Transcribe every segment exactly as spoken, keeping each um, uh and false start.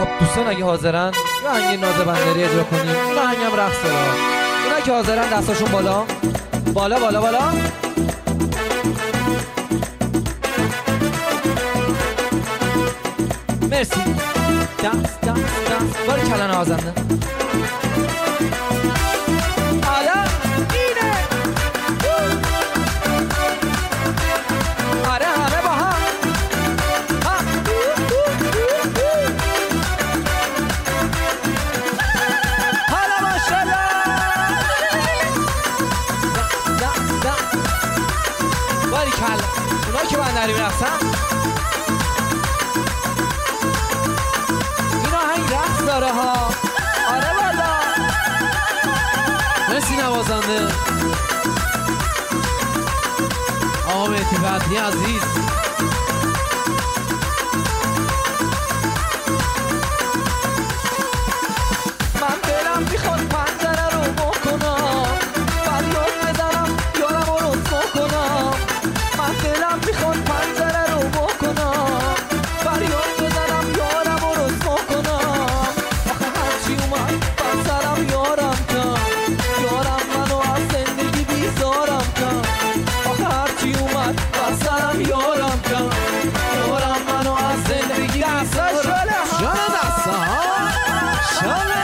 خب دوستان اگه حاضرن یه آهنگ ناز بندری اجرا کنیم. این آهنگم رقص داره. اونا که حاضرن دستاشون بالا بالا بالا بالا. مرسی. دانس دانس دانس. باری کلا نوازنده. حالا اینه. آره همه با هم. ها. حالا ماشاءالله. دانس دانس. باری کلا. اونا که بندری میرقصن. داره ها. آره والا. مرسی نوازنده آقا مهدی فتحی عزیز. من دلم میخواد پنجره رو بکنم، فریاد بزنم یارم رو رسوا کنم. من دلم میخواد پنجره رو بکنم، فریاد بزنم یارم رو رسوا کنم. سرم یارم کن، یارم منو از زندگی بیزارم کن. آخه هرچی اومد بر سرم یارم کن، یارم منو از زندگی بیزارم. جانه دسته ها جانه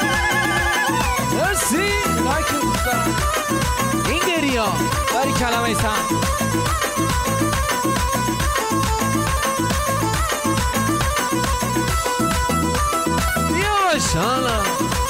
مرسی. لایک دوستان این گریا باری کلمه سم. بیا باشانا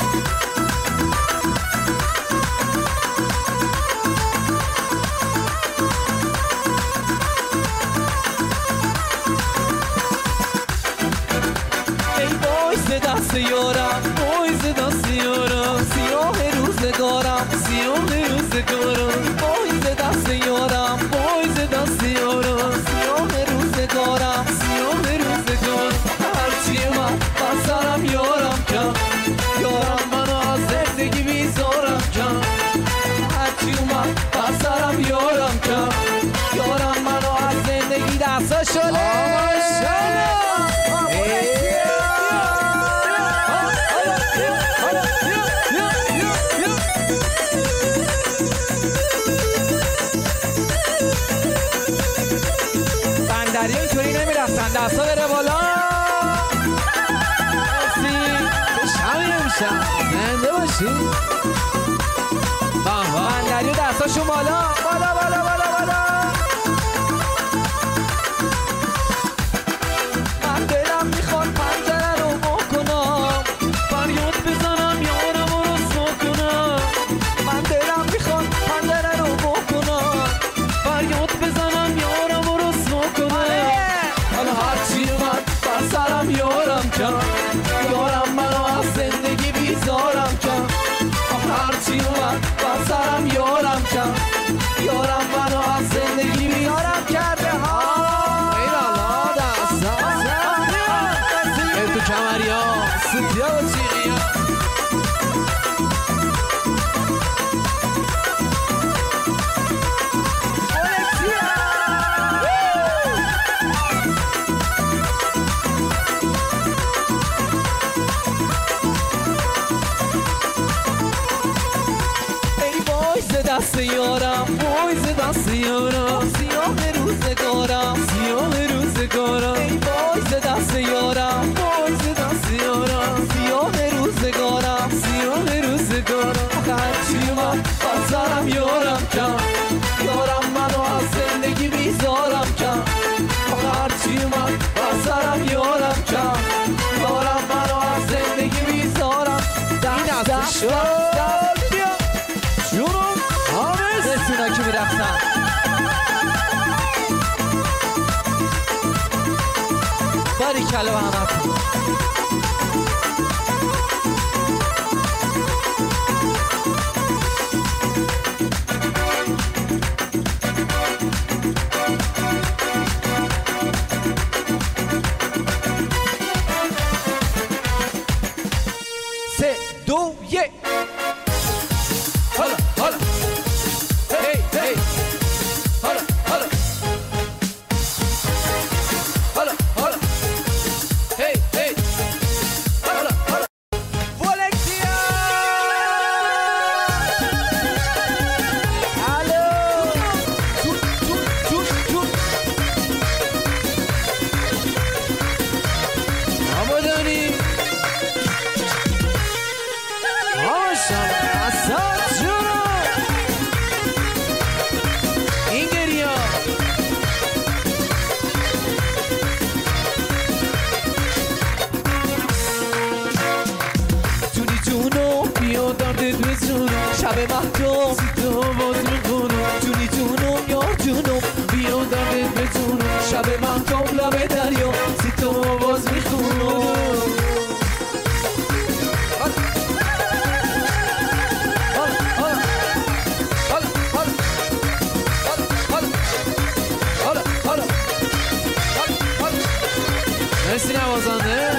دست یارم، بایز دست یارم، سیاه روزگارم، سیاه روزگارم. بایز دست یارم، بایز دست یارم، سیاه روزگارم، سیاه روزگارم. هرچی من بر سرم یارم کن، یارم منو از زندگی بیزارم کن. هرچی اومد بر سرم یارم کن، یارم منو از زندگی دستا شده. بندری اینطوری نمیرفتن، دستا بره بالا. مرسی. شمی امشب زنده باشی. بندری دستاشون بالا بالا بالا بالا بالا. من دلم میخواد پنجره رو بکنم، فریاد بزنم یارم رو رسوا کنم. من دلم میخواد پنجره رو بکنم، فریاد بزنم یارم رو رسوا کنم. حالا هرچی اومد بر سرم یارم کن، یارم منو از زندگی بیزارم کن. هرچی اومد بر سرم یارم کن، یارم منو از زندگی بیزارم کرده ها. ایوالا دستا ای تو کمریا ستیا و چیغیا. دست یارم، بایز دست یارم، سیاه روزگارم، سیاه روزگارم. ای بایز دست یارم، بایز دست یارم، سیاه روزگارم، سیاه روزگارم. هرچی اومد بر سرم یارم کن، یارم منو از زندگی بیزارم کن. هرچی اومد بر سرم یارم کن، یارم منو از زندگی بیزارم. دست شد جونم رسونا که میرفتن. باری کلا همه کن. سه دو یک. حالا حالا هی هی. حالا حالا حالا حالا هی هی. شب مهتاب تو باز میخونم جونی جونم یار جونم بیا دردت بتونم شب مهتاب لب دریا سی تو باز میخونم مرسی نوازنده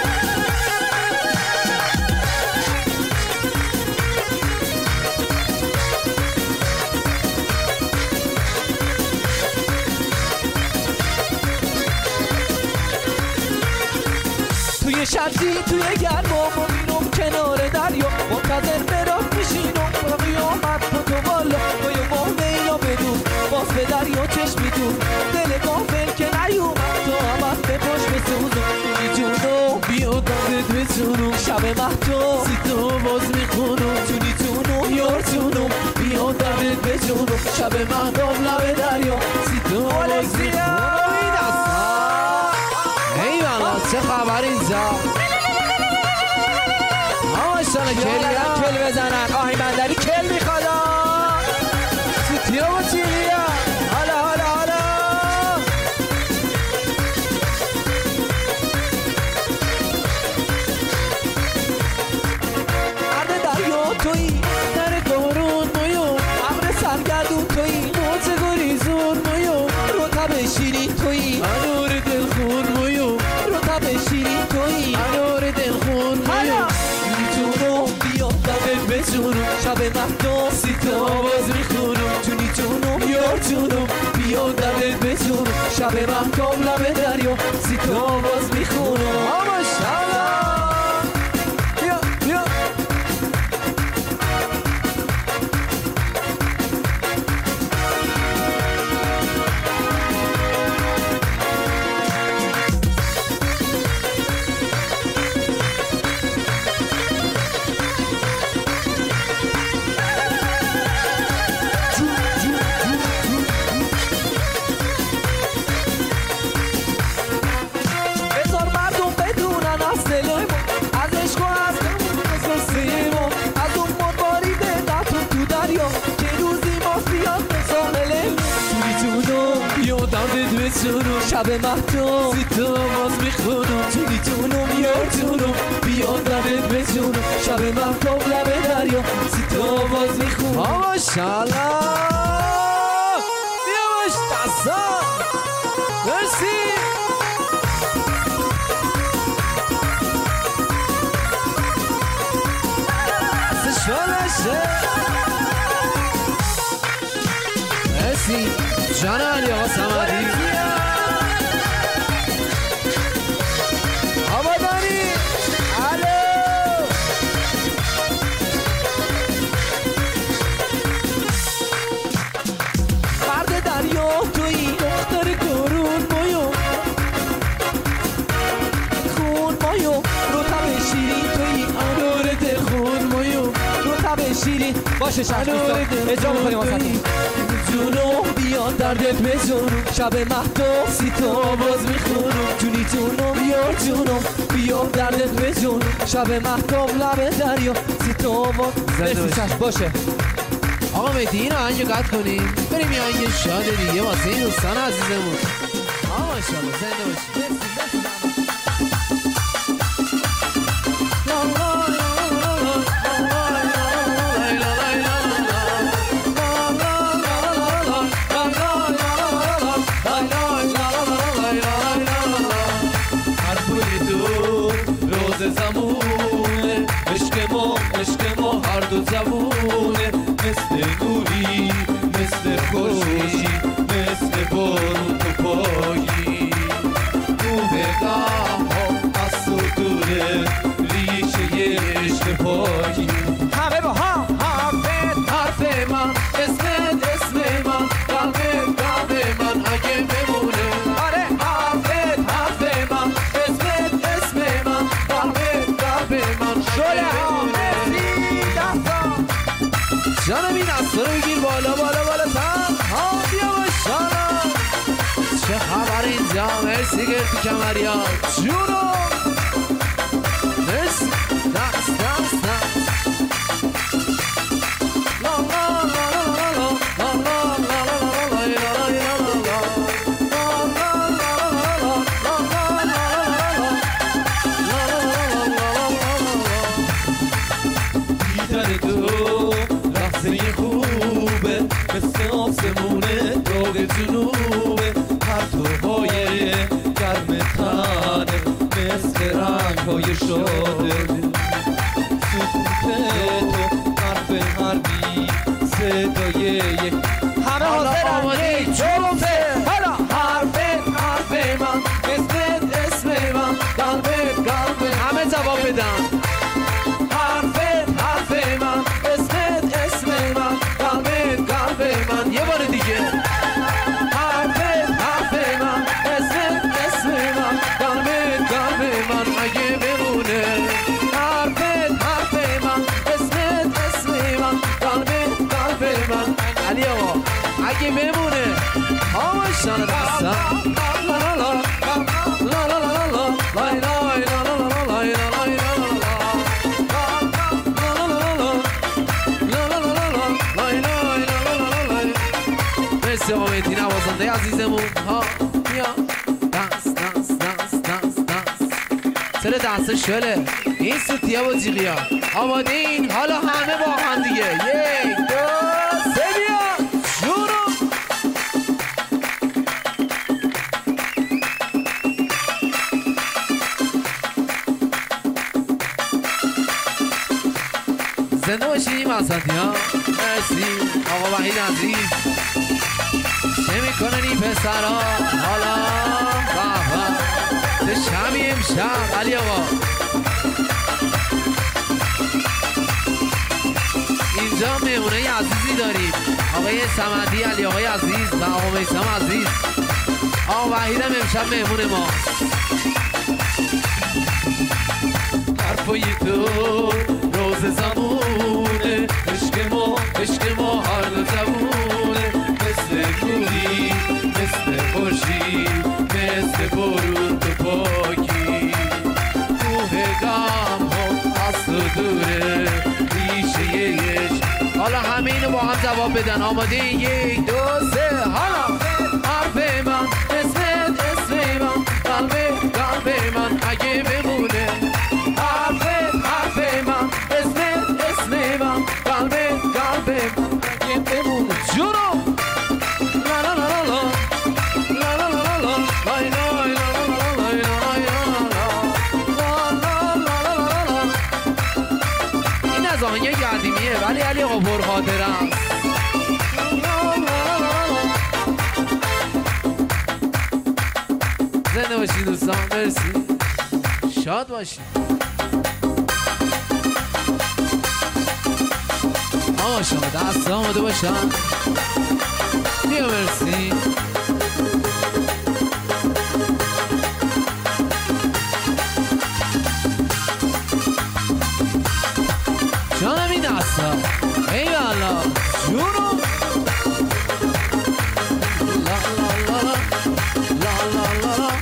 توی شرطی توی گرما ما میرم کنار دریا منتظر برات میشینم با قیامت با تو بالا با یه ماه میلا بدون باز به دریا چشمی دون دل گافل که نیومد تو همت به پاش بسوزم جونی جونو بیا دردت بتونم شب مهتاب سی تو باز میخونم جونی جونو یار جونم بیا دردت بتونم شب مهتاب لب دریا سی تو باز میخونم ای والا چه خبر اینجا آشان کل کل بزنن آهی بندری کل میخواد سوتیا و چیریا حالا حالا حالا مرد دریا تویی در بارون مویو ابر سرگردون تویی موج گریزون مویو رطب شیرین تویی انور دلخون مویو رطب شیرین تویی انور دلخون مویو جونو بیا دردت بجونم شب مهتاب سی تو باز میخونم جونی جونم یار جونم بیا دردت بجونم شب مهتاب لب دریا سی تو باز میخونم ماشاءالله بیا بیا بذار مردم بدونن از دل ما از عشق و از قصه ما از اون مدباری بدتون تو دریا که روزی ما بیاد به ساحل جونی جونم بیا دردت بتونم شب مهتاب سی تو باز میخونم جونی جونم یار جونم بیا دردت بجونم شب مهتاب لب دریا سی تو باز میخونم ماشاءالله بیا باش دستا مرسی مرسی جان علی آقا صمدی آبادانی الو مرد دریا تویی دختر گرون مایو خون مایو رطب شیرین تویی انور دلخون مویو رطب شیرین باشه شرط دوستان اجرا میکنیم واسهتون جونو بیا دردت بجونم شب مهتاب سی تو باز میخونم جونی جونم یار جونم بیا دردت بجونم شب مهتاب لب دریا سی تو باز مرسی چشم باشه آقا مهدی این آهنگو قطع کنیم بریم یه آهنگ شاد دیگه واسه این دوستان عزیزمون آقا ماشاءالله زنده باشید زمونه عشق ما عشق ما هر دو زبونه مثل نوری مثل خوشی مثل بارون تو پایی نوهگاه ها از تو دوره ریشه عشق پایی همه با هم حرفت حرف من اسمت اسم من قلبت قلب من اگه بمونه آره حرفت حرف من اسمت اسم من قلبت قلب من شله ها مرسی دستا جانم این دستا رو بگیر بالا بالا بالا تن ها بیا باشانا چه خبر اینجا مرسی گرفتی کمریا جونو مرسی دست دست دست لا لا های شاده سکوت تو حرف حربی صدای همه حاضر آماده جفته حالا حرف حرف من اسمت اسم من قلبت قلب همه جواب بدن حرف حرف من اسمت اسم من قلبت قلب من یه بار دیگه حرف حرف من اسمت اسم من قلبت قلب من اگه بمونه حرف حرف من اسمت اسم من قلبت قلب من علی آقا اگه بمونه آمشان دستم لا لا لا لا لا لا لا لای لای لا لا لا لای لای مرسی آقا مهدی نوازنده عزیزمون ها بیا دست دست دست دست دست سر دست شله این سوتیه با جیغیا آماده این حالا همه با هم دیگه یک دو سه بیا شروع زنده باشیم اساتید ها مرسی آقا وحید عزیز چه میکنن این پسرها حالا بابا چه شمی امشب علی آقا اینجا مهمونه عزیزی داریم آقای صمدی علی آقای عزیز و آقا میثم عزیز آقا وحید هم امشب مهمون ما حرفای تو روز زمونه عشق ما عشق ما هر دو زمونه مثل نوری مثل خورشید مثل بارون تو پاکی کوه غم ها از تو دوره ریشه عشق حالا همه اینو با هم جواب بدن آماده یک دو سه حالا حرف من اسمت اسم من قلب قلب من اگه بمونه حرف حرف من اسمت اسم من قلب قلب من اگه بمونه جونو لا لا لا لا لا لا لا لا لای لای لا لا لا لای لا این از آهنگ قدیمیه ولی علی آقا پرخاطره است زنده باشید دوستان مرسی شاد باشید آقا شما دست آماده باشن بیا مرسی جانم این دست ها ای والا جونو لا لا لا لا لا لا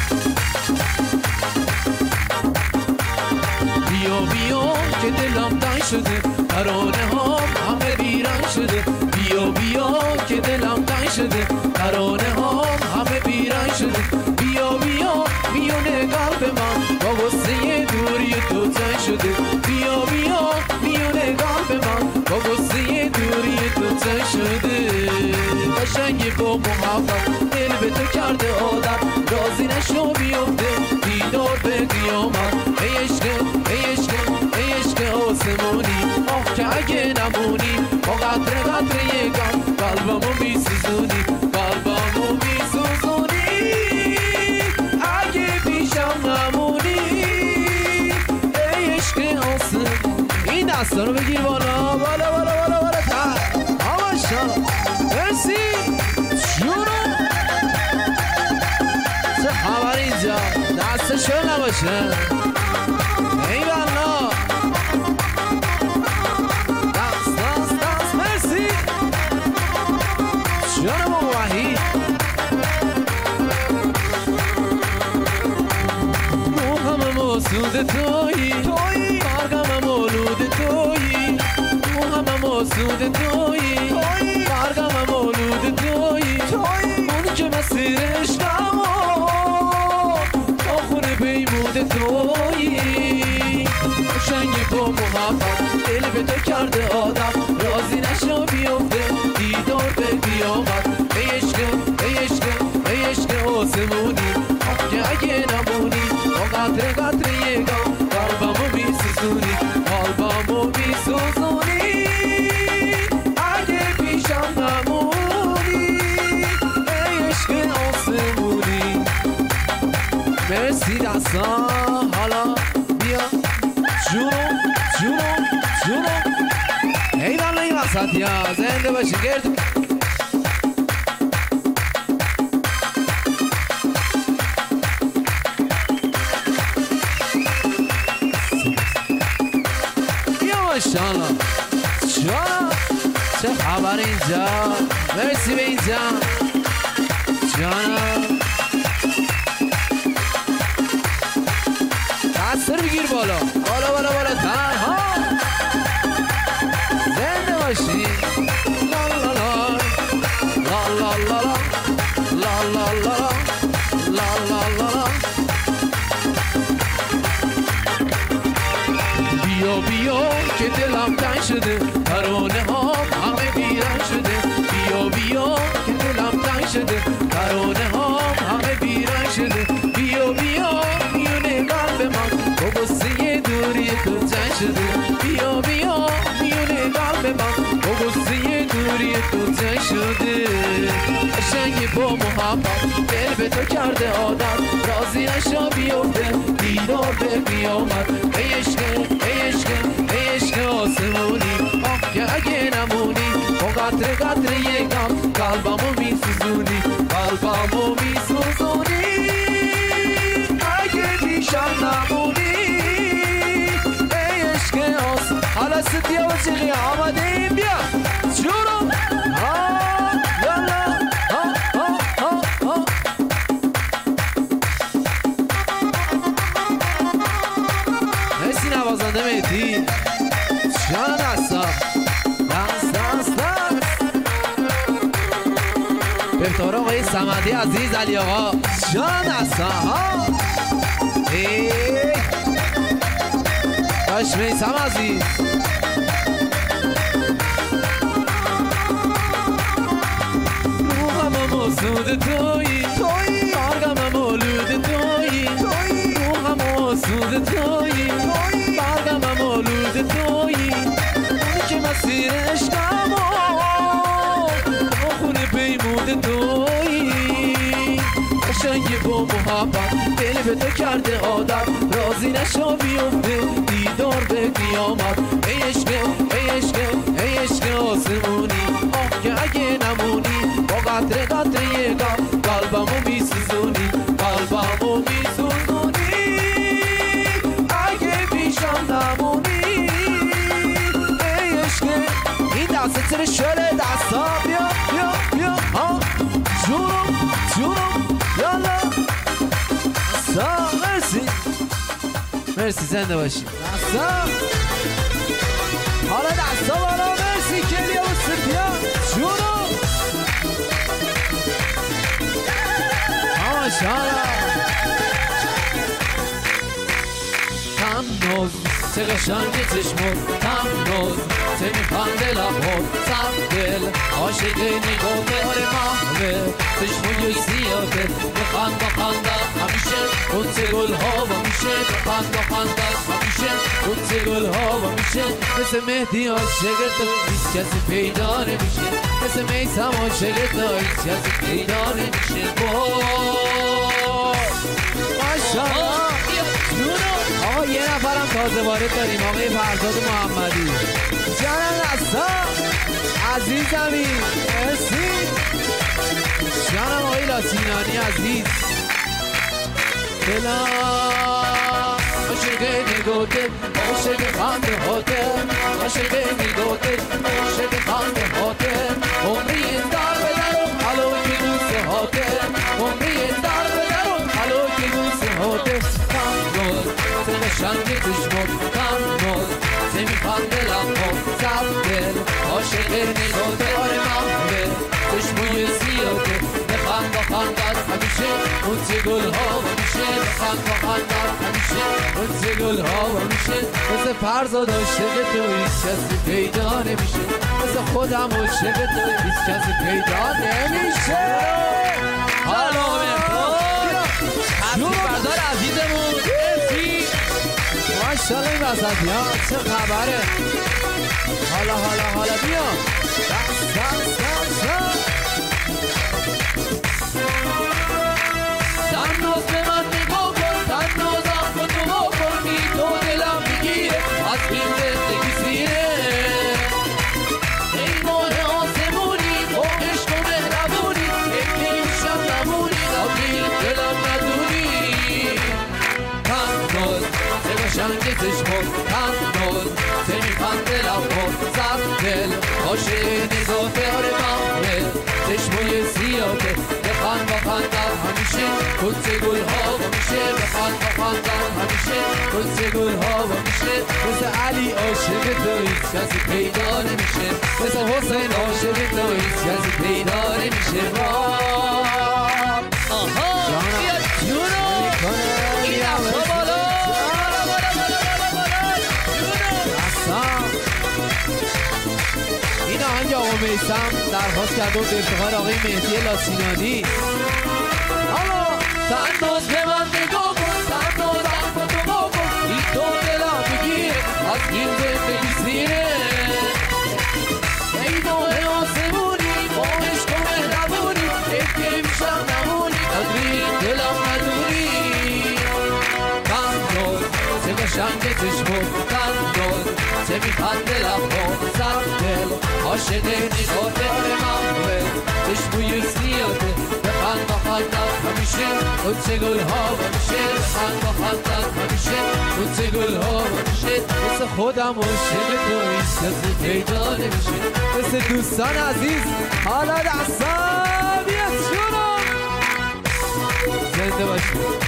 بیا بیا که دلم تنگ شده ترانه ها همه بیرنگ شده بیا بیا که دلم تنگ شده ترانه ها همه بیرنگ شده بیا بیا میونه قلب من با غصه دوری تو تنگ شده بیا بیا میونه قلب من با غصه دوری تو تنگ شده قشنگ با محبت دل به تو کرده عادت رازی نشو بیفته دیدار به قیامت ای عشق ای عشق ای عشق آسمانی آخ که اگه نمونی با قطره قطره یکم قلبمو بیسوزونی قلبمو بیسوزونی اگه پیشم نمونی ای عشق آسمانی این دستا رو بگیر بالا بالا بالا بالا بالا تا آماشا مرسی جونو چه خبر اینجا دستشون نباشه ای والا دست دست دست مرسی جانم آقا وحید روحم مسعود تویی برگم مولود تویی روحم مسعود تویی برگم مولود تویی اون که مسیر عشقم تا خونه پیمود تویی قشنگ با محبت دل به تو کرده آدم رازی نشو بیفته دیدار به قیامت ای عشق ای عشق ای عشق آسمونی آخ که اگه نمونی با قطره قطره یکم دستا حالا بیا جونم جونم جونم ای والا این وسط یا زنده باشی گرد بیا ماشاءالله جانا چه خبر اینجا مرسی به اینجا جانا دستر بگیر بالا بالا بالا بالا تنها زنده باشی لا لا لا لا لا لا لا لا لا لا لا لا بیا بیا که دلم تنگ شده ترانه ها همه بیرن شده بیا بیا که دلم تنگ شده ترانه ها همه بیرن شده بیا بیا میونه قلب من با غصه دوری تو تنگ شده بیا بیا میونه قلب من با غصه دوری تو تنگ شده قشنگی با محبت دل به تو کرده عادت راضی نشا بیفته دیدار به بیامد ای عشق ای عشق ای عشق آسمونی آه که اگه نمونی با قطره قطره یکم قلبمو میسوزونی قلبمو میسوزونی اگه پیشم نمونی ای عشق آسمونی حالا ستیا و چیقی آمده این بیا جورم ها یالا ها ها ها ها مرسی نوازنده مهدی جان دستا دست دست دست به افتار آقای صمدی عزیز علی آقا جان دستا ها ای باش میسم عزیز روحم مسود تویی تویی برگم مولود تویی تویی روحم مسود تویی تویی برگم مولود تویی اونی که مسیر عشقم با خونه پیمود تویی قشنگی با محبت دل به تو کرده عادت راضی نشا بیفته دیدار به قیامت ای عشق ای عشق ای عشق آسمونی آه که اگه نمونی با قطره قطره یکم قلبمو میسوزونی قلبمو میسوزونی اگه پیشم نمونی ای عشق این دسته سر شله دستا بیا بیا بیا ها جونم جونم یالا دستا مرسی مرسی زنده باشی دستا حالا دستا بالا مرسی کلیا و ستیا جونم ماشاءالله تنوز چه قشنگ چشمت تنوز چه میخنده لبات سر دل عاشق نگاه آره محوه چشموی سیاته بخند بخندت همیشه قدس گل ها و میشه بخند بخندت همیشه قدس گل ها و میشه مثل مهدی عاشق تو هیچ کسی پیدا نمیشه مثل میسم عاشق تو هیچ کسی پیدا نمیشه ماشاءالله آقا یه نفرم تازه وارد داریم آقای فرزاد محمدی جانم دستا عزیزمی مرسی جانم آقای لاسینانی عزیز دلم عاشق نگاهت عاشق خنده هاته عاشق نگاهت عاشق خنده هاته عمری این در بدرم حلوی که دوست هاته عمری این در بدرم حلوی که دوست هاته تنگل چه قشنگ چشمات تنگل چه میخنده لبات سر دل عاشق نگاهت آره محوه چشموی سیاته بخند بخندت همیشه قدس گل ها و میشه بخند بخندت همیشه قدس گل ها و میشه مثل فرزاد عاشق تو هیچ کسی پیدا نمیشه مثل خودم عاشق تو هیچ کسی پیدا نمیشه حالا هفتی بردار عزیزمون مرسی ماشاءالله این وسط یا چه خبره حالا حالا حالا بیا دست دست دست دست تناز به من نگاه کن تناز قشنگ چشمات خندان چه میخنده لبات زد دل عاشق نگاه آره محمل چشمای سیاته بخند با خندم همیشه کلچه گل ها و میشه بخند با خندم همیشه کلچه گل ها و میشه مثل علی عاشق تو هیچ کسی پیدا نمیشه مثل حسین عاشق تو هیچ کسی پیدا نمیشه آها بیا جونو این دفتا بالا این آهنگ آقا میثم درخواست کرده و ارتقای آقای مهدی لاسینانی حالا تنداز به من نگاه کن تنداز اخبا تو با کن این تو دلم بگیره از این زندگی سینه ای نوع آسمونی باهش تو مهربونی اگه میشم نمونی قدری دلم ندونی تنداز چه قشنگ چشمات تنداز چه میخنده لبات زد دل عاشق نگاه داره محمل چشموی سیاته بخند با خندم همیشه کلچه گل ها همیشه بخند با خندم همیشه کلچه گل ها همیشه مثل خودم عاشق تو هیچ کسی پیدا نمیشه مثل دوستان عزیز حالا دستم بیا جونم زنده باشید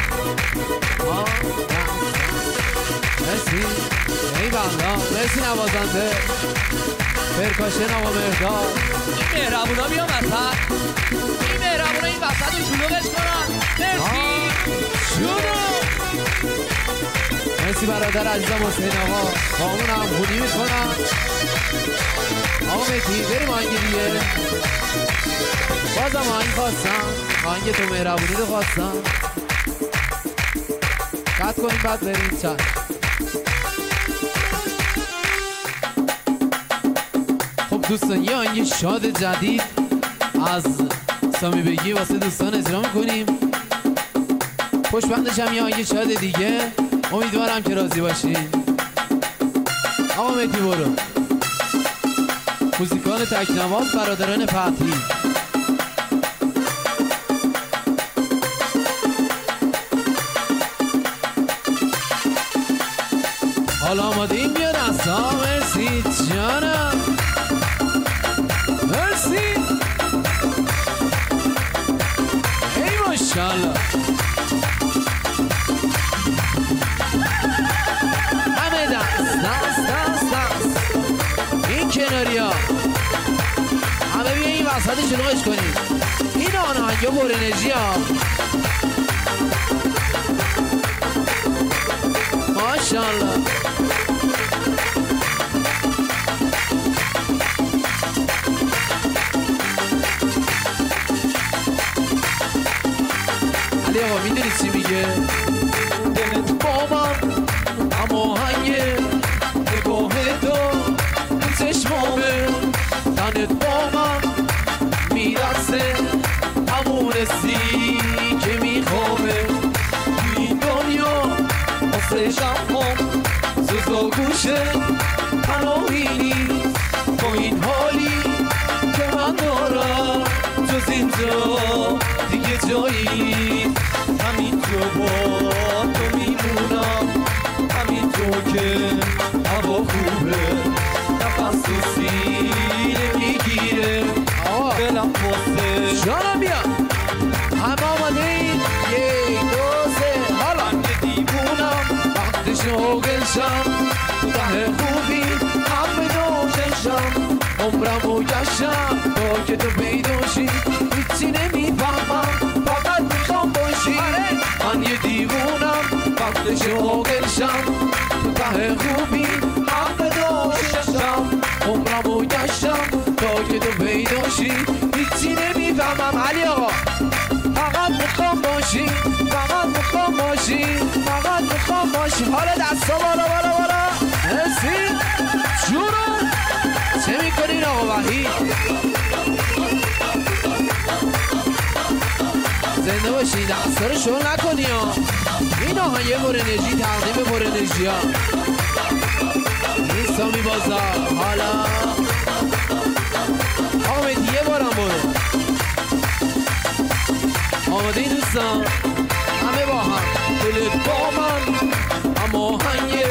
مرسی ای بنده مرسی نوازنده پرکاشن آقا مهرداد این مهربونا بیا وسط این مهربونا این وسط رو شلوغش کنن مرسی شونو مرسی برادر عزیزم حسین آقا با همون همخونی میکنم آقا مهدی بریم آهنگ دیگه بازم آهنگ خواستم آهنگ تو مهربونی رو خواستم قطع کنیم بعد بریم چند دوستان یه آهنگ شاد جدید از سامی بگی واسه دوستان اجرا میکنیم پشت بندش هم یه آهنگ شاد دیگه امیدوارم که راضی باشین آقا مهدی برو موزیکان تکنواز برادران فتحی حالا آماده این بیاد اصلا مرسی جانم مرسی ای ماشالله همه دست دست دست دست این کناری ها همه بیا این وسط شلوغش کنید این آهنگا پر انرژی ها ماشالله علی آقا میدونی چی میگه؟ دلت با من اما هنگه نگاه تو چشمامه تنت با من میرسه همون سی که میخوامه این دنیا واسه شمام سوزا گوشه پناهی نیست با این حالی که من دارم جز اینجا دیگه جایی همین جو با تو میمونم همین جو که هوا خوبه نفس تو سینه میگیره دلم واسه جانم بیا همه آماده این یک دو سه حالا من که دیوونم وقت شوگلشم تو ته خوبی همه دوششم عمرم و گشتم تا که تو پیداشی هیچی نمیفهمم فقط میخوام باشی من یه دیوونم وقت شوگلشم تو ته خوبی همه دوششم عمرم و گشتم تا که تو پیداشی هیچی نمیفهمم علی آقا فقط میخوام باشی فقط میخوام باشی فقط میخوام باشی حالا دستا بالا بالا بالا مرسی جونم چه میکنین آقا وحید زنده باشین دستا رو شل نکنی ها این آهنگ پر انرژی تقدیم پر انرژی ها این سامی بازار حالا آقا مهدی یه بارم برو آماده این دوستان همه با هم دلت با من اما هنگه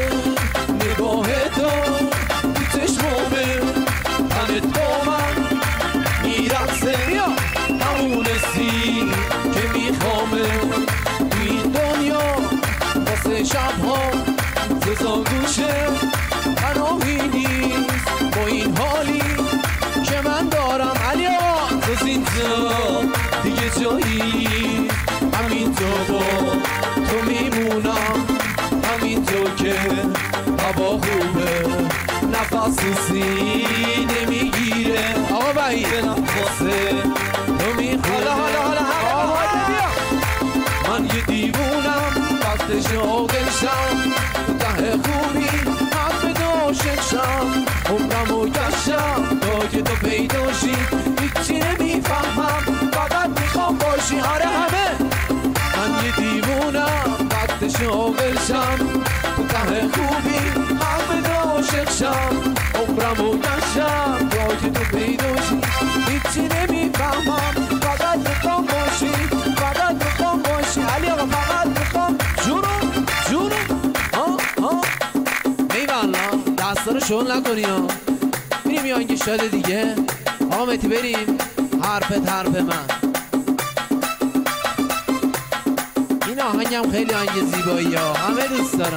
جزا گوشه تنهایی نیست با این حالی که من دارم علی آقا جز اینجا دیگه جایی همینجا با تو میمونم همینجا که هوا خوبه نفس سینه میگیره آقا بایی به نفسه تو میخوره حالا حالا حالا بیا من یه دیوونم وقت شاگرشم ته خوبی حرف داشتشم عمرم و گشتم تا که تو پیداشی هیچی نمیفهمم فقط میخوام باشی آره همه من یه دیوونم وقت شاگرشم ته خوبی حرف داشتشم عمرم و گشتم تا که تو پیداشی هیچی نمیفهمم فقط میخوام باشی فقط میخوام باشی علی آقا فقط میخوام جونم جونم ها ها میوالا دستا رو شل نکنی ها بریم یا اینکه شده دیگه آقا مهدی بریم حرفت حرف من این آهنگم خیلی آهنگ زیبایی ها همه دوست دارم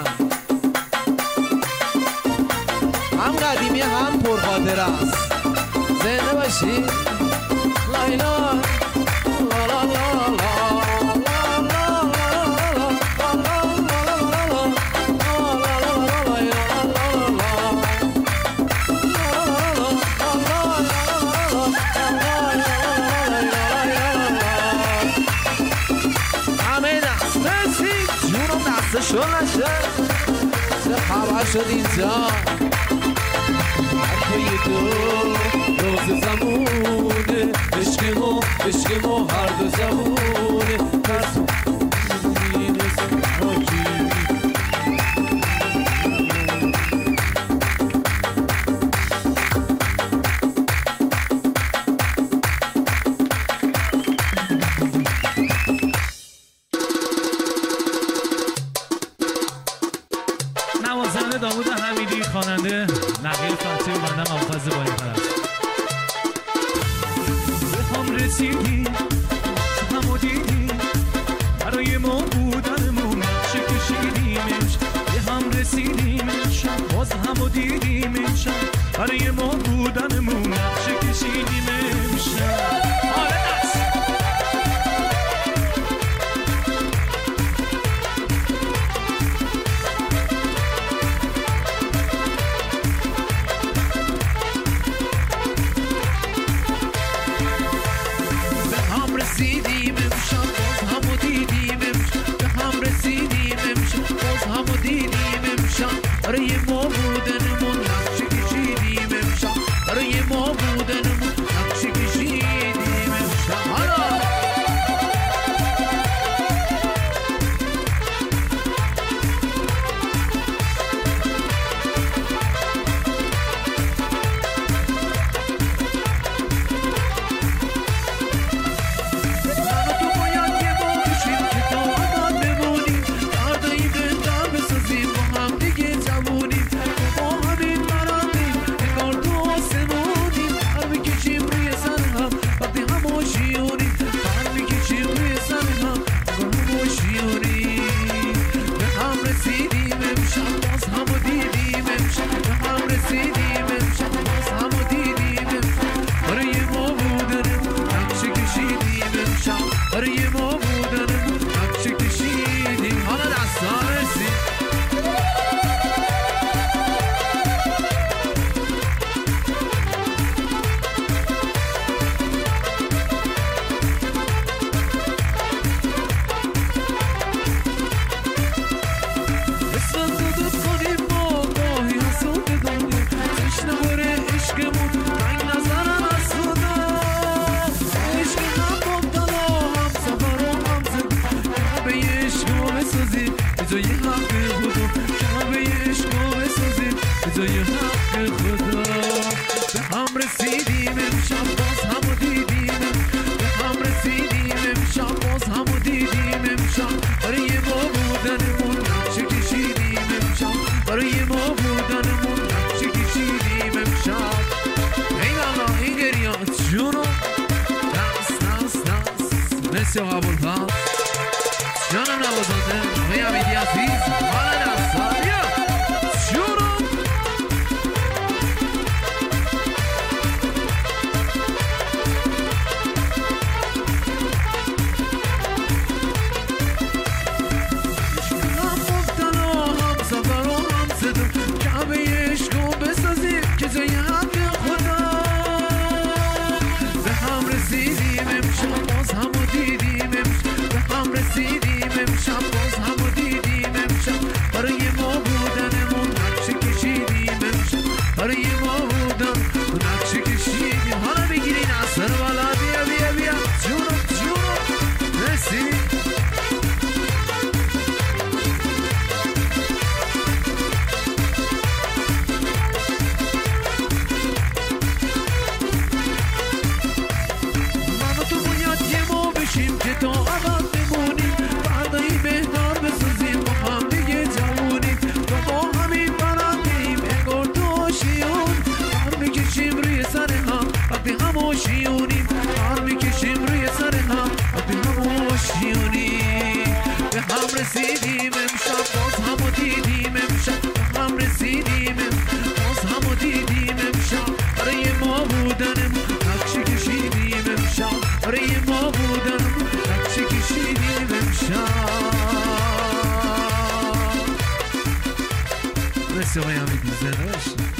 هم قدیمی هم پرخاطره است زنده باشی لایلا لا لا لا لا شو نشه چه خبر شد اینجا حرفای تو روز زمونه عشق ما عشق ما هر دو زمونه ترس داوود حمیدی خواننده نقیه فتحی و بنده ممتاز بایی پرست به هم رسیدی هم و دیدی برای ما بودنمون نقشه کشیدیمش به هم رسیدیم شب باز هم و دیدیم شب برای ما بودنمون نقشه کشیدیمش آره دست رسیدیم امشب باز همو دیدیم امشب به هم رسیدیم امشب باز همو دیدیم امشب برای ما بودنمون نقشه کشیدیم امشب برای ما بودنمون نقشه کشیدیم امشب حالا مرسی آقا ابوالفضل جانم نوازنده آقای حمیدی عزیز حال دستا مرسی آقای حمیدی زنده باشید.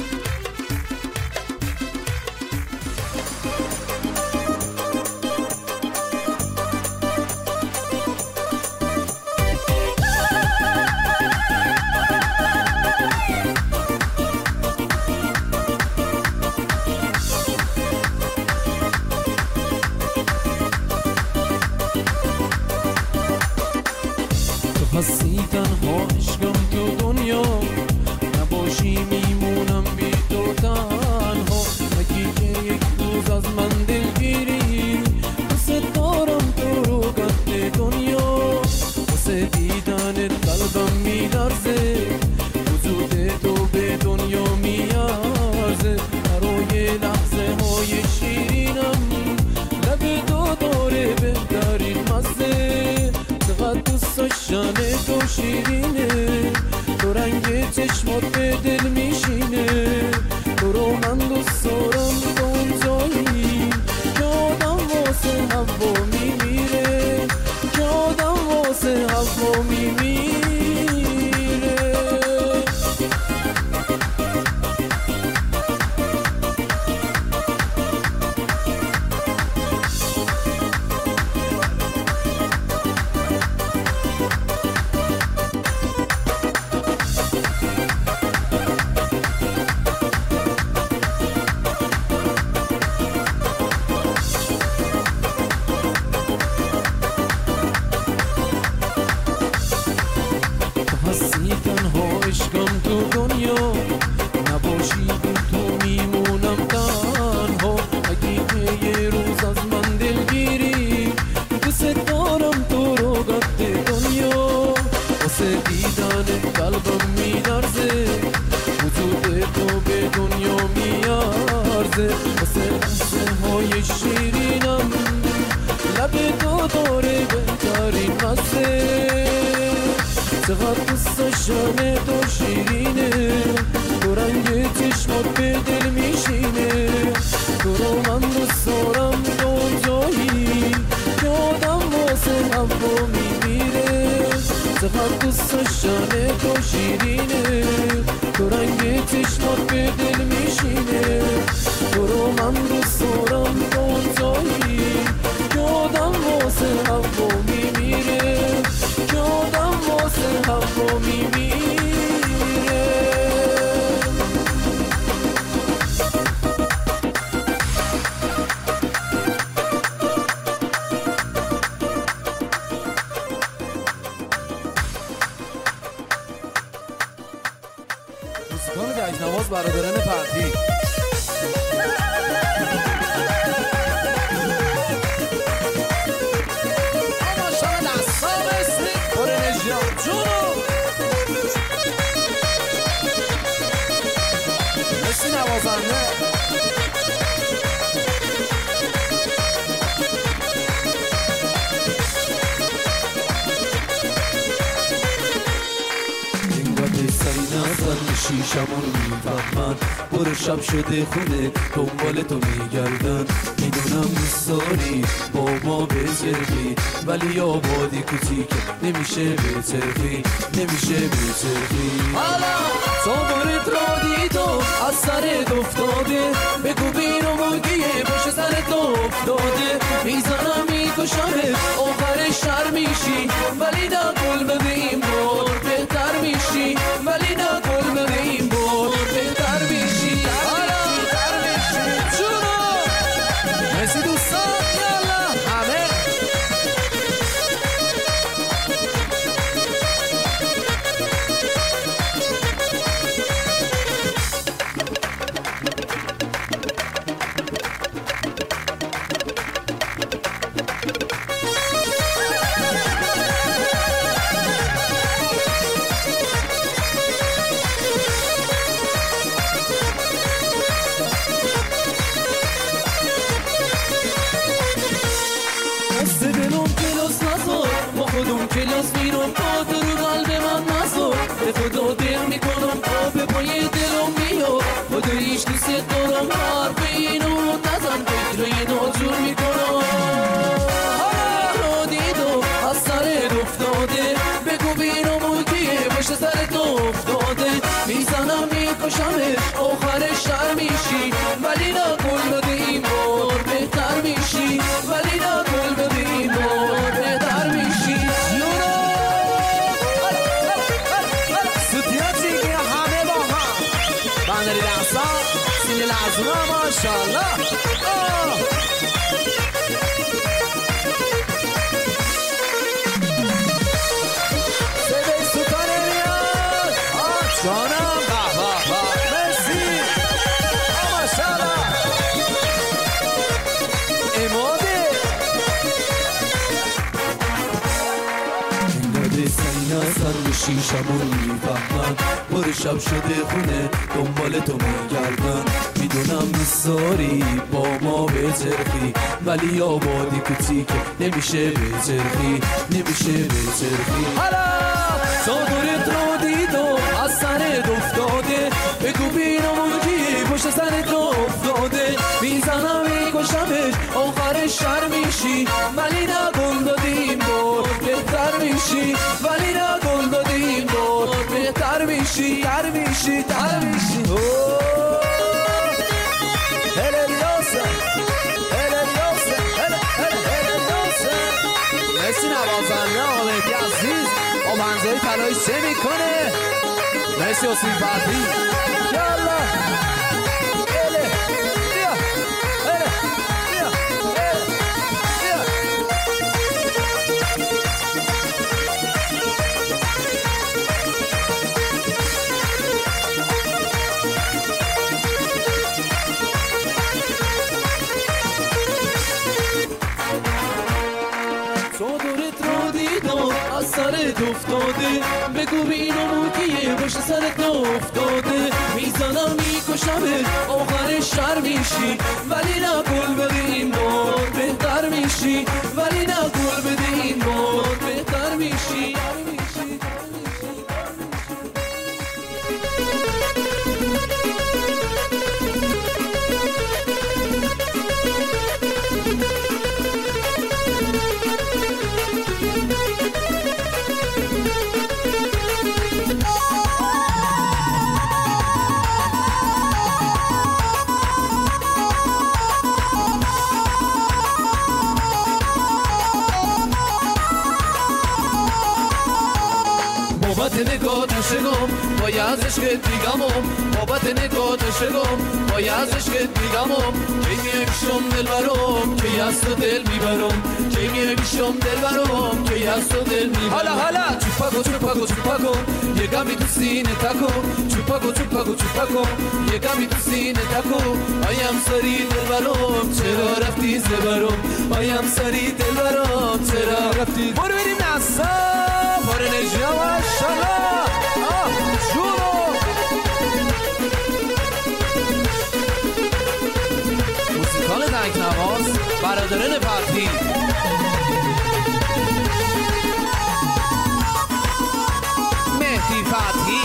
هستی تنها عشقم تو دنیا نباشی میمونم بی تو تنها اگه که یک روز از من دلگیری دوست دارم تو رو قد دنیا واسه دیدنت قلبم میلرزه وجود تو به دنیا میارزه برای لحظه های شیرینم لب تو داره بهترین مزه چقدر دوست داشتن تو شیرینه تو رنگ چشمات به دل میشینه تو رو من دوست دارم تو اون جایی که آدم واسه هوا میمیره که آدم واسه هوا میمیره هستی تنها عشقم تو دنیا نباشی تو میمونم تنها اگه که یه روز از من دلگیری دوست دارم تو رو قد دنیا واسه دیدن قلبم میلرزه وجود تو به دنیا میارزه واسه لحظه های شیرینم لب تو داره بهترین مزه چقدر دوست داشتن تو شیرینه تو رنگ چشمات به دل میشینه تو رو من دوست دارم تو اون جایی که آدم واسه هوا میمیره چقدر دوست داشتن تو شیرینه تو رنگ چشمات به دل میشینه تو رو من دوست دارم تو اون جایی که آدم واسه هوا میمیره که آدم واسه هوا میمیره موسیقان دجنواز برادران پرتی نوازنده اینقدر سری نزن شیشمون میفهمن برو شب شده خونه دنبال تو میگردن میدونم دوست داری با ما بچرخی ولی آبادی کوچیک نمیشه بچرخی نمیشه بچرخی حالا تو بارت را دیدم از سرت افتاده بگو بیرمونگیه باشه سرت افتاده میزنم میکشمه آخر شر میشی ولی نه گل به این بار بهتر میشی ولی نه گل به این بار بهتر میشی حالا بهتر میشی جونو مرسی دوستان یالا همه میکشمش آخرش شر میشی ولی نه گل داده این بار بهتر میشی ولی نه گل داده این بار بهتر میشی یورو ستیاتی که همه با هم بندری دستا سینی لازمه ماشالله سبی سوتانه میاد جانم با با با مرسی ماشالله اماده انقدر سینا سر شیشمون میفهمن بر شب شده خونه دنبال تو میگردن میدونم میساری با ما به چرخی ولی آبادی کوچیک نمیشه به چرخی نمیشه به چرخی حالا صادرت رو دیدم از سرت افتاده بگو بینمون کی پشت سرت افتاده میزنم میکشمش آخرش شر میشی ولی نه گل دادیم بار بهتر میشی ولی نه گل دادیم بار بهتر میشی تر میشی تر میشی مرسی نوازنده آمدی عزیز با منظره تلایی چه میکنه مرسی حسین فتحی یالا اله بیا اله بیا اله صادرت رو دیدم از سرت افتاده بگو بینمون کیه پشت سرت افتاده میزنم میکشمه آخرش شر میشی ولی نه گل بده این بار بهتر میشی ولی نه گل بده این بار بهتر میشی بابت نگاه شگم بای از عشقت میگمم بابت نگاه شگم بای از عشقت میگمم کی میشم دل برام کی از تو دل میبرم کی میشم دل برام کی از تو دل میبرم حالا حالا چوپاگو چوپاگو چوپاگو یکمی تو سینه تکو چوپاگو چوپاگو چوپاگو یکمی تو سینه تکو آیم سری دل برام چرا رفتی زبرم آیم سری دل برام چرا رفتی برو بریم نسا پر انرژی ماشالله آه جونو موسیقان دنگ نواز برادران فتحی مهدی فتحی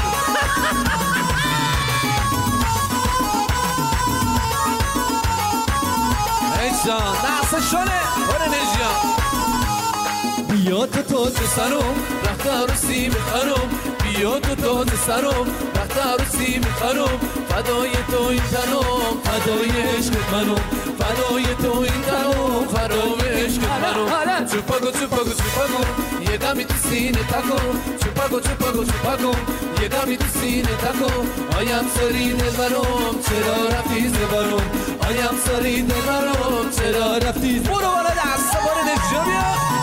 ایشان نسا شونه پر انرژی بیا تو تاج سرم رخت عروسی میخرم بیا تو تاج سرم رخت عروسی میخرم فدای تو این تنم فدای عشقت منم فدای تو این تنم فدای عشقت منم چوپاگو چوپاگو چوپاگو یکمی تو سینه تکو چوپاگو چوپاگو چوپاگو یکمی تو سینه تکو آیم سری دل برام چرا رفتی زبرم آیم سری دل برام چرا رفتی برو بالا دستا برو نجا بیا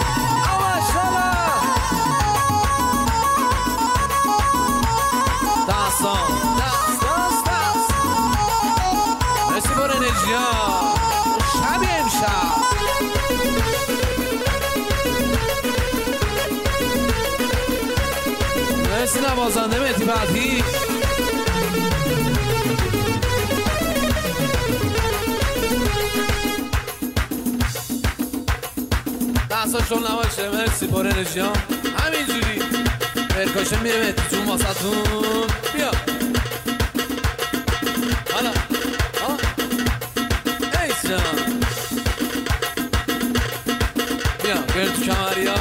داستان داست داست داست مرسی بار انرژی ها شب امشب مرسی نوازنده مهدی فتحی دستاشون نباشه مرسی بار انرژی ها همینجوری پرکاشن میره مهدی جون واسهتون بیا حالا ها ایسان بیا برد تو کمریا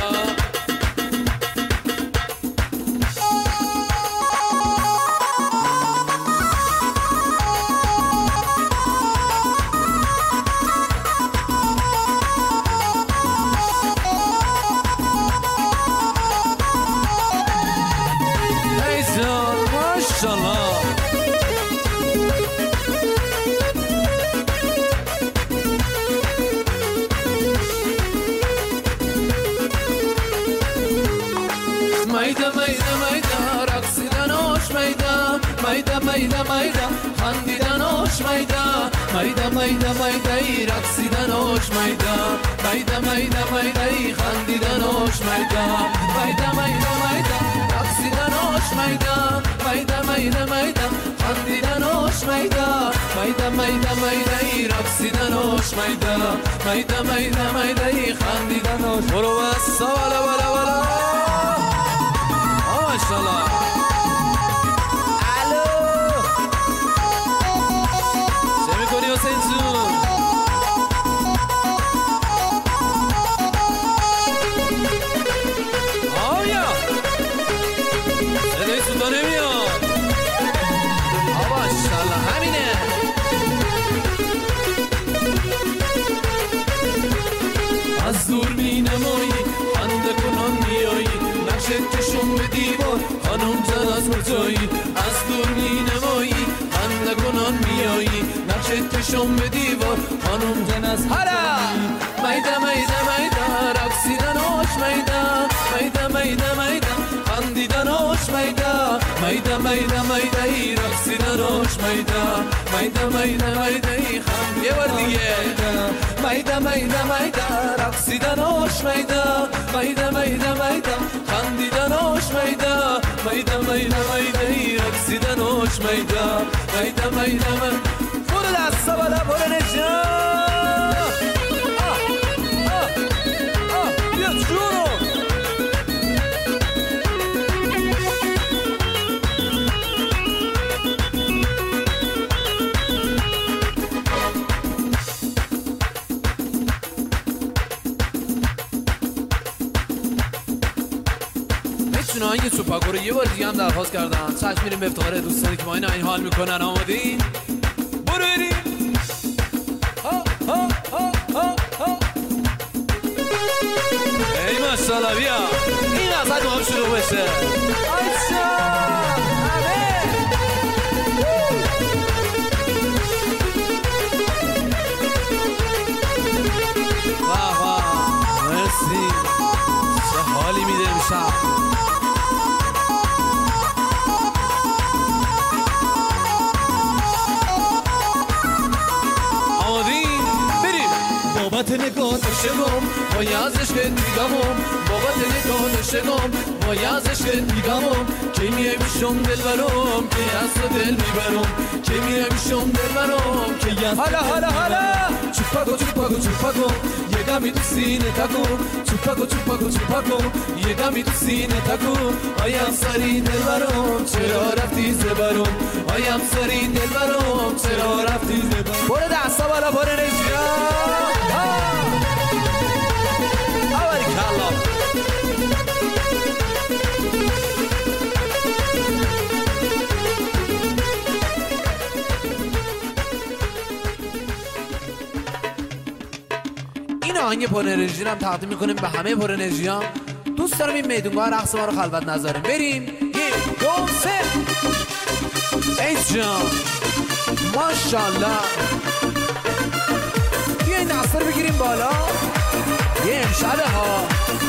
میده میده میده خندیدناش میده میده میده میده ای رقصیدناش میده میده میده میده ای خندیدناش میده میده میده میده رقصیدناش میده میده میده میده خندیدناش میده میده میده میده ای رقصیدناش میده میده میده میده ای خندیدناش برو بس بالا بالا بالا ماشاءالله حسین جون آیا صدای سودا نمیاد آبا انشالله همینه از دور می نمایی خنده کنان میایی نقشت کشم به دیوار خانم جان از کجایی از دور می نمایی خنده کنان میایی نقشت کشم به دیوار خانم جان از هلا میده میده میده رقصیدناش میده میده میده میده خندیدناش میده میده میده میده ای رقصیدناش میده میده میده میده ای خند یه بار دیگه میده میده میده رقصیدناش میده میده میده میده خندیدناش میده میده میده میده ای رقصیدناش میده میده میده میده برو دستا بالا برو نجات بیا جورو میتونه آهنگ سوپاکو رو یه بار دیگه هم درخواست کردم چشم میریم به افتخار دوستانی که ما این این حال میکنن آمادین برو بریم ها ها ها ها ها ای ماشاءالله بیا این وسط ما هم شروع بشه آیشا همه واه واه مرسی چه حالی میده امشب بابت نگاه شگم با یازش که دیگمم بابت نگاه شگم با یازش که دیگمم که میای میشم دل برام که از تو دل میبرم که میای میشم دل برام که یاز حالا حالا حالا چوپاگو چوپاگو چوپاگو یه دمی تو سینه تکو چوپاگو چوپاگو چوپاگو یه دمی تو سینه تکو آیم سری دل برام چرا رفتی زبرم آیم سری دل برام چرا رفتی زبرم برو دستا بالا برو نجات این آهنگ پر انرژی رو هم تقدیم میکنیم به همه پر انرژی ها. دوست دارم این میدونگاه رقص ما رو خلوت نذاریم. بریم یک دو سه ای جان ماشاءالله بیا این دستا رو بگیریم بالا یه امشبه ها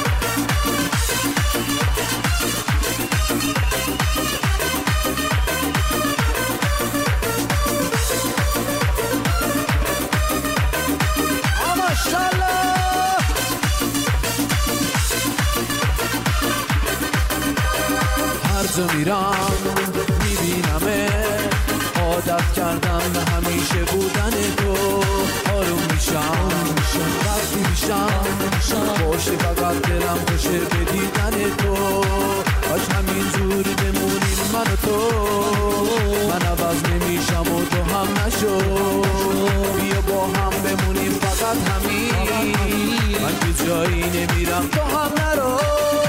هر جا میرم میبینمه عادت کردم به همیشه بودن تو آروم میشم وقتی میشم باشه فقط دلم خوشه به دیدن تو کاش همین جوری بمونیم من و تو من عوض نمیشم و تو هم نشو بیا با هم بمونیم فقط همین من که جایی نمیرم تو هم نرو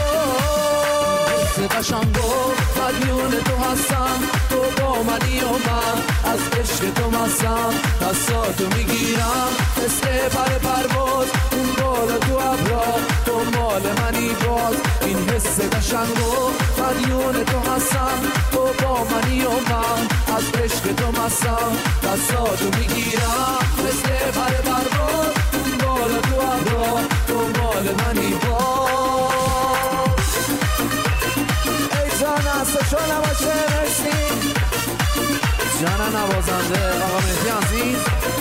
قشنگو مدیون تو هستم تو با منی و من از عشق تو مستم دستاتو میگیرم مثل پر پرواز اون بالا تو ابرا تو مال منی باز این حس قشنگو مدیون تو هستم تو با منی و من از عشق تو مستم دستاتو میگیرم مثل پر پرواز اون بالا تو ابرا تو مال منی باز جان است چون نباشه مرسی جان نوازنده آقا مهدی عزیز.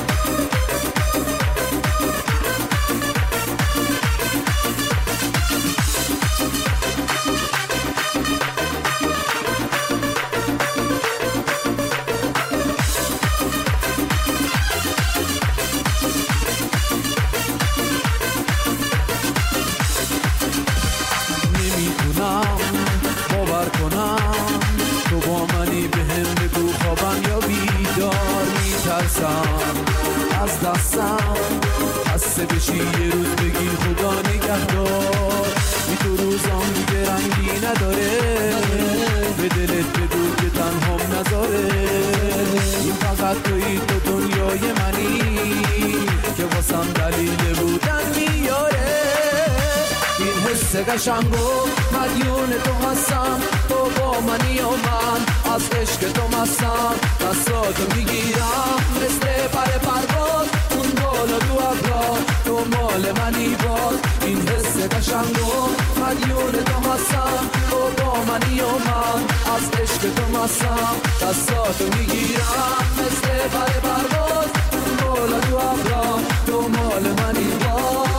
از دستم خسته بشی یه روز بگی خدا نگهدار. بی تو روزام دیگه رنگی نداره، به دلت بگو که تنهام نذاره. این فقط توی تو دنیای منی که واسم دلیل بودن میاره. این حس قشنگو مدیون تو هستم، تو با منی و من از عشق تو مستم. دستاتو میگیرم مثل پر پرواز، اون بالا تو ابرا تو مال منی باز. این حس قشنگو مدیون تو هستم، تو با منی و من از عشق تو مستم. دستاتو میگیرم مثل پر پرواز، اون بالا تو ابرا تو مال منی باز.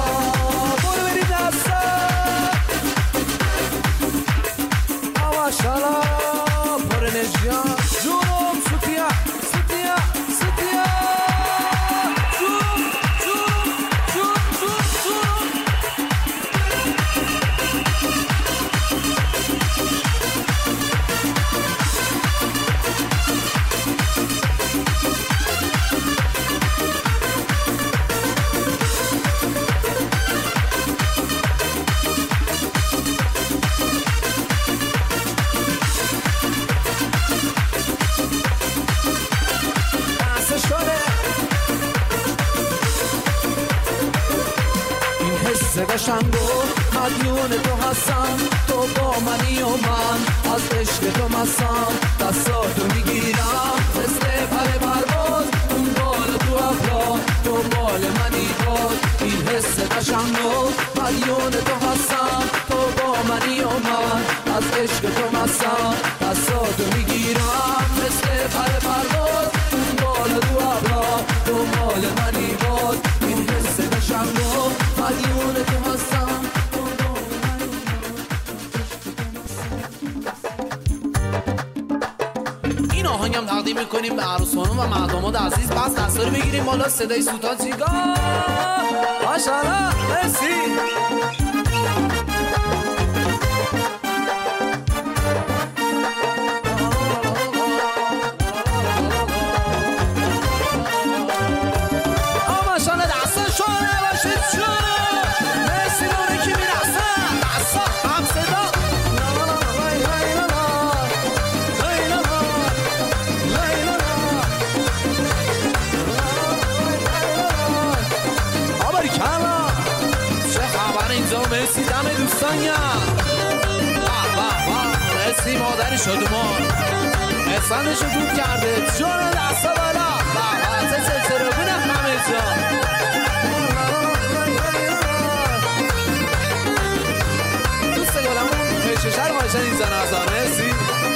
Shalom, por energia, Jum, Sutia, Sutia, Sutia, Jum, Jum, Jum, Jum, Jum. قشنگو مدیون تو هستم، تو با منی و من از عشق تو مستم. دستاتو میگیرم مثل پر پرواز، اون بالا تو ابرا تو مال منی باز. این حس قشنگو مدیون تو هستم، تو با منی و من از عشق تو مستم. دستاتو میگیرم مثل پر پرواز، اون بالا تو ابرا تو مال منی باز. این حس قشنگو مدیون تو هستم. این آهنگم تقدیم میکنیم به عروسانم و مردمان عزیز. بس دستاری بگیریم بالا، صدای سوتا چیگار ماشاءالله. مرسی. مرسی دم دوستانیا، مرسی مادری شدومان احسانشو دور کرده. جان دستا بالا بابا سلسله رو بینم همه جا. دوست گلمون پیش شهر باشن این زن ازا. مرسی.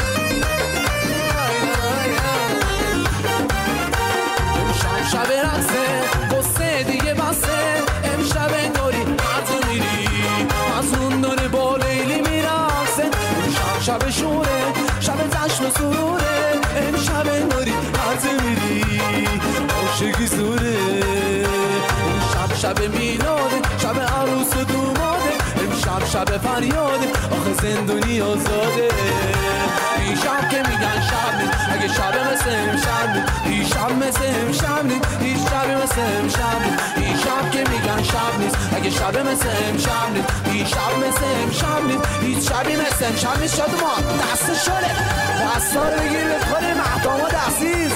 امشب شب رقصه قصه دیگه بسه، امشب نوری مرزو میری از اون داره با لیلی میرقصه. امشب شب شوره شب جشن و سروره، امشب نوری مرزو میری عاشقی زوره. امشب شب میلاده شب عروس و دوماده، امشب شب فریاده آخه زندونی آزاده. این شب که میگن شب نیست اگه شب مثل امشب نیست، این شب مثل امشب نیست، این شب مثل امشب نیست. این شب که میگن شب نیست اگه شب مثل امشب نیست، این شب مثل امشب نیست، هیچ شبی مثل امشب نیست. شاد ما دست شده دستا رو بگیر بخوری مهداماد عزیز.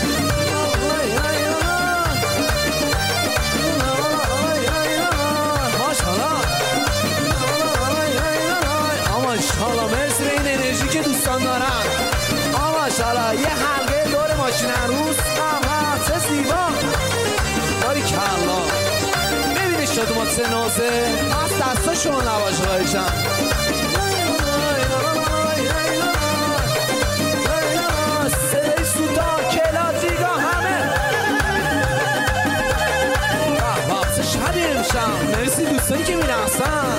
ماشاءالله مرسی به این انرژی که دوستان دارن. ماشاءالله یه حلقه دور ماشین عروس آها چه زیبا. باریکالله. ببینید شادومات سه نازه از دستاشون نباشه خواهیشم. صدای سوتا همونی که میرسن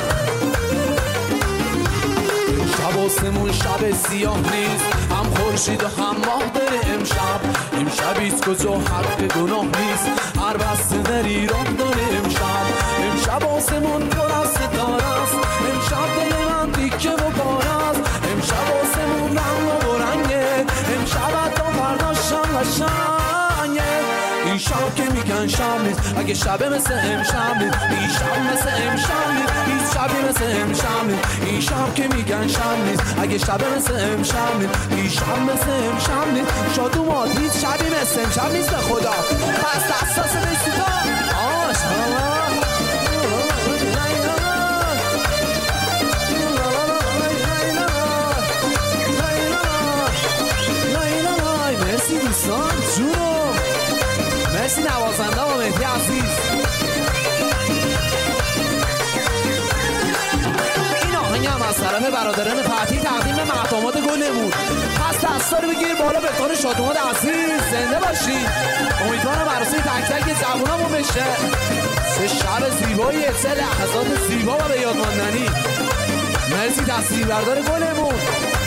شب آسمون شب سیاه نیست هم خورشید و هم ماه داره امشب امشب هیچ کجا حق گناه نیست هر بسته در ایران داره امشب امشب آسمون پر از ستاره است امشب دل من تیکه و پاره است امشب آسمون رنگ و رنگه امشب حتی فردا شم و شنگه این شب که میگن شب نیست اگه شبه مثل امشب نیست این شب مثل امشب نیست هیچ شبی مثل امشب نیست این شب که میگن شب نیست اگه شبه مثل امشب نیست این شب مثل امشب نیست شادومات هیچ شبی مثل امشب نیست به خدا پس دستاس بسیتا آشالا مرسی دوستان جونو مرسی نوازنده و مهدی عزیز این آهنگ هم از طرف برادران فتحی تقدیم به مقامات گلمون پس دستا رو بگیر بالا به طور شادومات عزیز زنده باشید امیدوارم عروسی تک تک جوونامون بشه چه شب زیبایی چه لحظات زیبا و به یاد ماندنی مرسی تصویربردار گلمون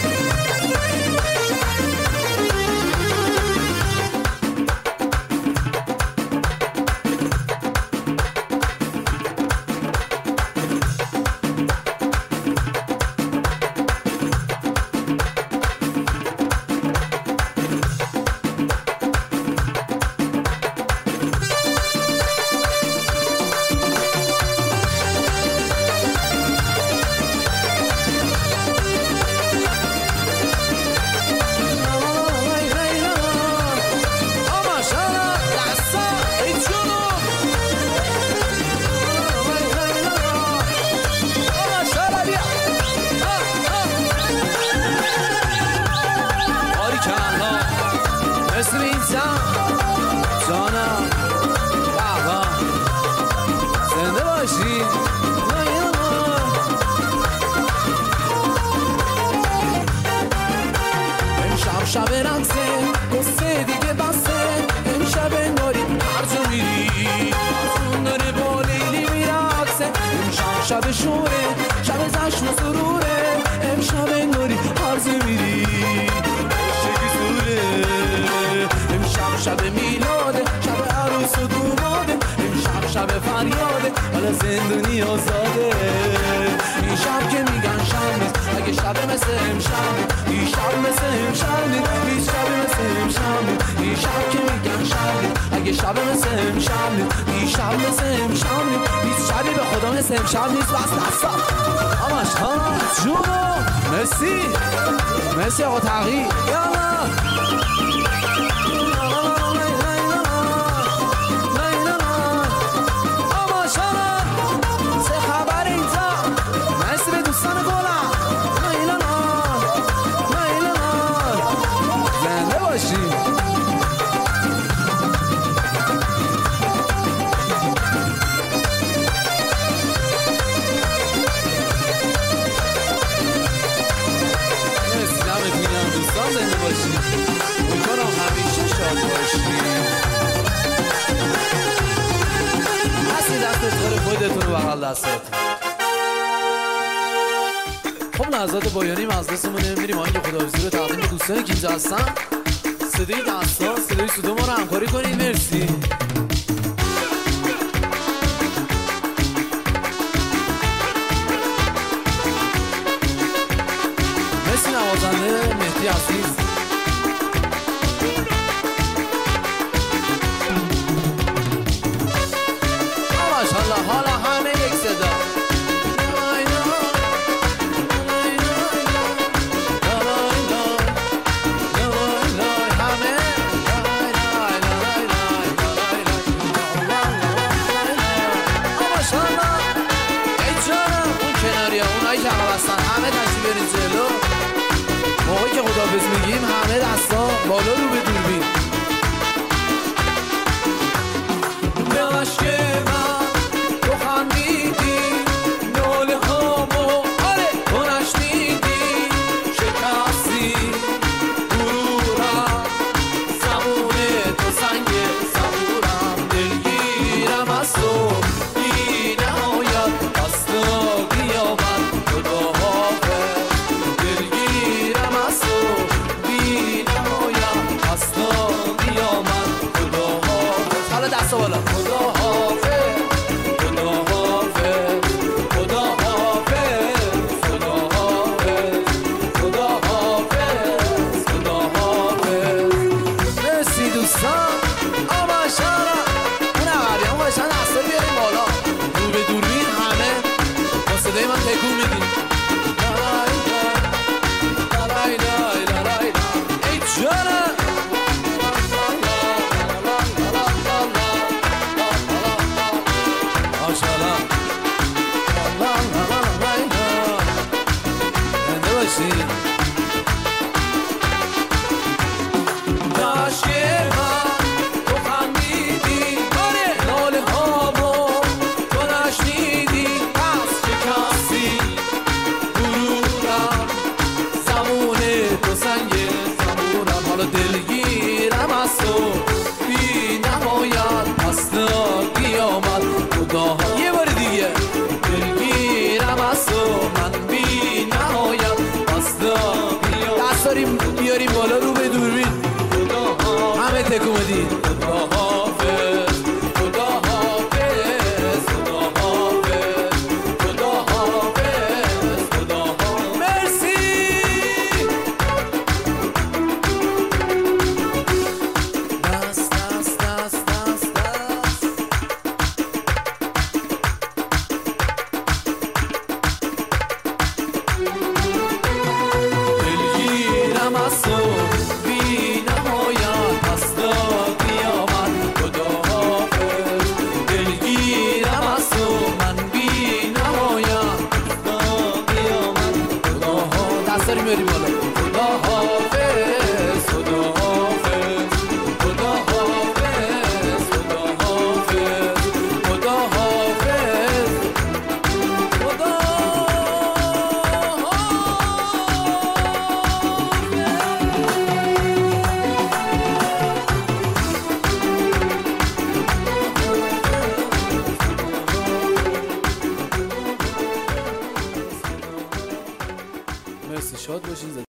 شب رقصه قصه دیگه بسته امشب انگاری هر جا میری افرون داره با لیلی میرقصه امشب شب شوره شب جشن و سروره امشب انگاری هر جا میری شکی سوره امشب شب میلاده شب عروس و دوماده امشب شب فریاده حالا زندونی آزاده این شب که میگن شب نیست اگه شب مثل امشب این شب مثل امشب نیست هیچ شبی مثل امشب نیست این شب که میگن شب نیست اگه شب مثل امشب نیست این شب مثل امشب نیست هیچ شبی به خدا مثل امشب نیست بس دستا آماش ها جونو مرسی مرسی آقا تغییر یالا امیدوارم همیشه شاد باشی هستی دست داره خودتون رو بغل دستاتون خب لحظات بایانی مجلسمون میریم آهنگ خداحافظی رو تقدیم به دوستانی که اینجا هستن صدای دستا صدای سودا ما رو همکاری کنید مرسی مرسی نوازنده مهدی عزیز ماشاءالله حالا همه یک صدا موقعی که خداحافظ میگیم همه دستا بالا رو به دوربین به عشق من تو خندیدی ناله هامو آره تو نشنیدی شکستی غرورم زبونه تو سنگ صبورم دلگیرم از تو بی نهایت از دست بالا. خدا حافظ خدا حافظ خدا حافظ خدا حافظ خدا حافظ خدا حافظ. مرسی دوستان. آبا شارا اون عقبی اون باشن اصلا بیاریم بالا. رو به دوربین همه با صدای من تکون میدیم. ای جانم یه بار دیگه دلگیرم از تو من بی نهایت بستا دست داریم بیاریم بالا رو به دوربین همه تکون بدید.